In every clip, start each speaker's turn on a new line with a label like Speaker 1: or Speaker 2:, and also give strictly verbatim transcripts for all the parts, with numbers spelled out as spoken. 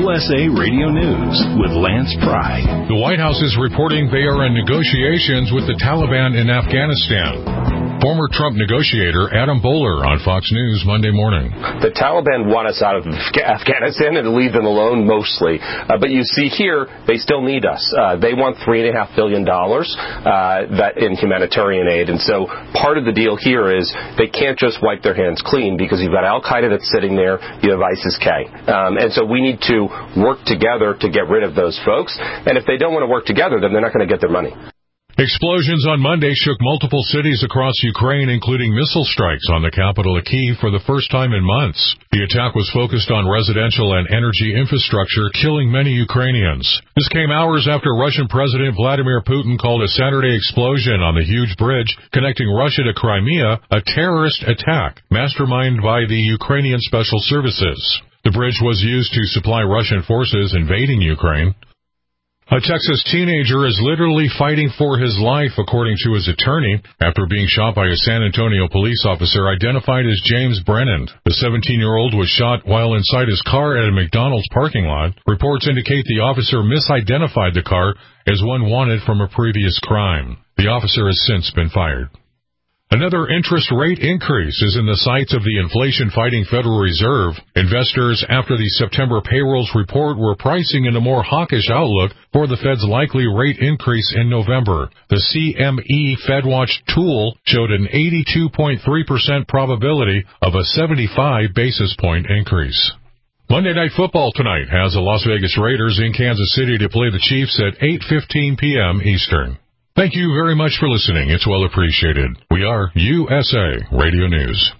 Speaker 1: U S A Radio News with Lance Pry.
Speaker 2: The White House is reporting they are in negotiations with the Taliban in Afghanistan. Former Trump negotiator Adam Bowler on Fox News Monday morning.
Speaker 3: The Taliban want us out of Afghanistan and leave them alone mostly. Uh, but you see here, they still need us. Uh, they want three and a half billion dollars uh, that in humanitarian aid. And so part of the deal here is they can't just wipe their hands clean because you've got Al-Qaeda that's sitting there, you have ISIS-K. Um, and so we need to work together to get rid of those folks. And if they don't want to work together, then they're not going to get their money.
Speaker 2: Explosions on Monday shook multiple cities across Ukraine, including missile strikes on the capital of Kyiv for the first time in months. The attack was focused on residential and energy infrastructure, killing many Ukrainians. This came hours after Russian President Vladimir Putin called a Saturday explosion on the huge bridge connecting Russia to Crimea a terrorist attack, masterminded by the Ukrainian Special Services. The bridge was used to supply Russian forces invading Ukraine. A Texas teenager is literally fighting for his life, according to his attorney, after being shot by a San Antonio police officer identified as James Brennan. The seventeen-year-old was shot while inside his car at a McDonald's parking lot. Reports indicate the officer misidentified the car as one wanted from a previous crime. The officer has since been fired. Another interest rate increase is in the sights of the inflation-fighting Federal Reserve. Investors, after the September payrolls report, were pricing in a more hawkish outlook for the Fed's likely rate increase in November. The C M E FedWatch tool showed an eighty-two point three percent probability of a seventy-five basis point increase. Monday Night Football tonight has the Las Vegas Raiders in Kansas City to play the Chiefs at eight fifteen p.m. Eastern. Thank you very much for listening. It's well appreciated. We are U S A Radio News.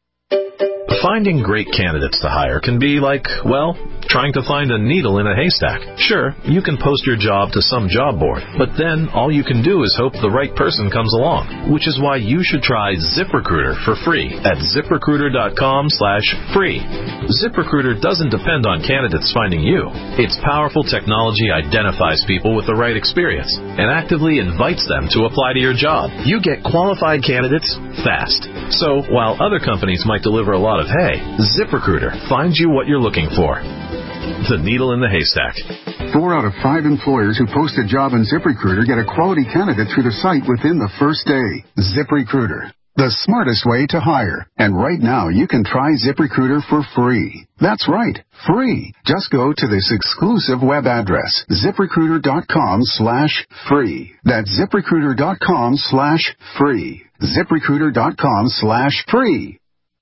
Speaker 4: Finding great candidates to hire can be like, well, trying to find a needle in a haystack. Sure, you can post your job to some job board, but then all you can do is hope the right person comes along, which is why you should try ZipRecruiter for free at ZipRecruiter.com slash free. ZipRecruiter doesn't depend on candidates finding you. Its powerful technology identifies people with the right experience and actively invites them to apply to your job. You get qualified candidates fast. So while other companies might deliver a lot of hay, ZipRecruiter finds you what you're looking for. The needle in the haystack.
Speaker 5: Four out of five employers who post a job on ZipRecruiter get a quality candidate through the site within the first day. ZipRecruiter, the smartest way to hire. And right now, you can try ZipRecruiter for free. That's right, free. Just go to this exclusive web address, ZipRecruiter.com slash free. That's ZipRecruiter.com slash free. ZipRecruiter.com slash free.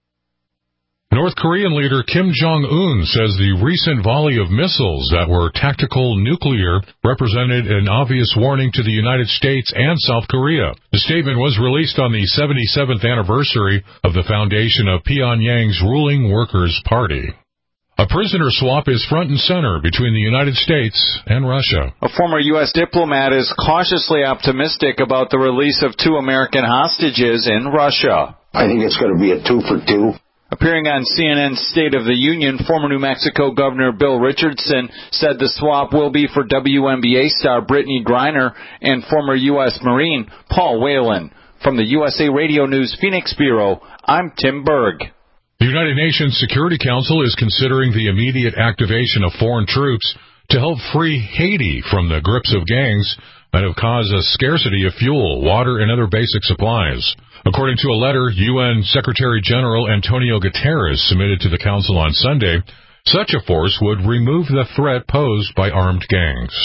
Speaker 2: North Korean leader Kim Jong-un says the recent volley of missiles that were tactical nuclear represented an obvious warning to the United States and South Korea. The statement was released on the seventy-seventh anniversary of the foundation of Pyongyang's ruling Workers' Party. A prisoner swap is front and center between the United States and Russia.
Speaker 6: A former U S diplomat is cautiously optimistic about the release of two American hostages in Russia.
Speaker 7: I think it's going to be a two for two.
Speaker 6: Appearing on C N N's State of the Union, former New Mexico Governor Bill Richardson said the swap will be for W N B A star Brittany Griner and former U S Marine Paul Whelan. From the U S A Radio News Phoenix Bureau, I'm Tim Berg.
Speaker 2: The United Nations Security Council is considering the immediate activation of foreign troops to help free Haiti from the grips of gangs that have caused a scarcity of fuel, water, and other basic supplies. According to a letter U N Secretary General Antonio Guterres submitted to the Council on Sunday, such a force would remove the threat posed by armed gangs.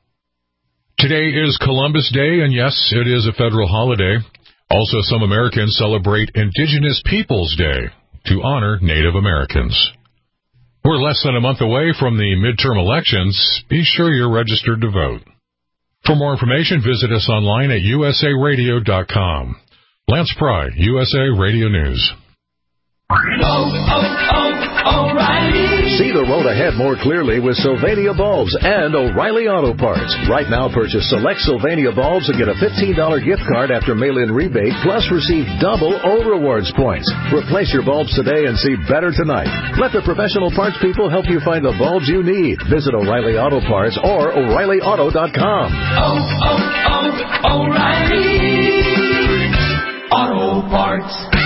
Speaker 2: Today is Columbus Day, and yes, it is a federal holiday. Also, some Americans celebrate Indigenous Peoples Day to honor Native Americans. We're less than a month away from the midterm elections. Be sure you're registered to vote. For more information, visit us online at U S A radio dot com. Lance Pry, U S A Radio News.
Speaker 8: Oh, oh, oh, O'Reilly.
Speaker 9: See the road ahead more clearly with Sylvania Bulbs and O'Reilly Auto Parts. Right now, purchase select Sylvania bulbs and get a fifteen dollars gift card after mail-in rebate, plus receive double O Rewards points. Replace your bulbs today and see better tonight. Let the professional parts people help you find the bulbs you need. Visit O'Reilly Auto Parts or O'Reilly Auto dot com.
Speaker 8: Oh, oh, oh, O'Reilly Auto Parts.